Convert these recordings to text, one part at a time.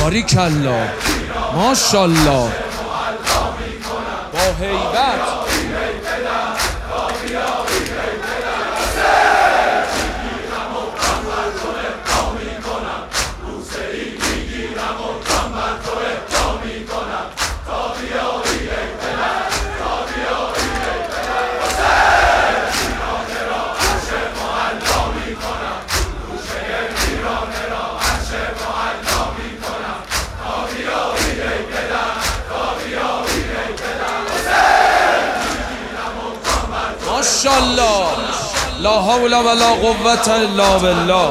باریکالله ماشاءالله با هیبت ماشاءالله لا حول ولا قوة الا بالله.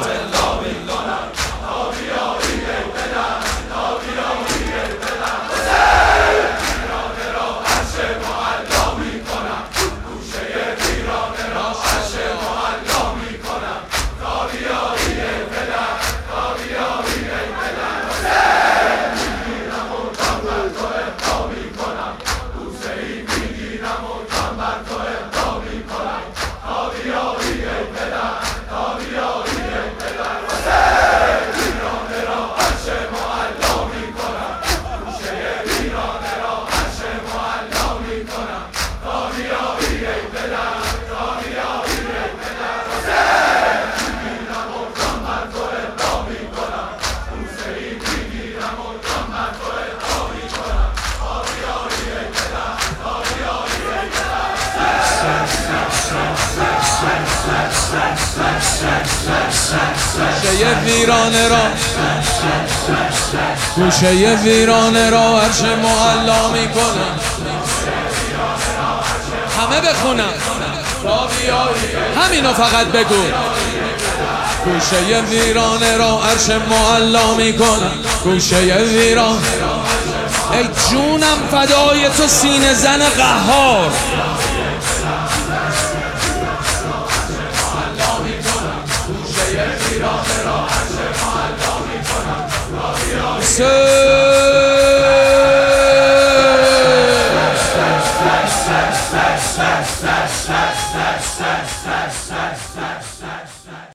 گوشه ویرانه را گوشه ویرانه را عرش معلا میکنم. همه بخونم همینو فقط بگو. گوشه ویرانه را عرش معلا میکنم. گوشه ویران ای جونم فدای تو سینه زن قهار. So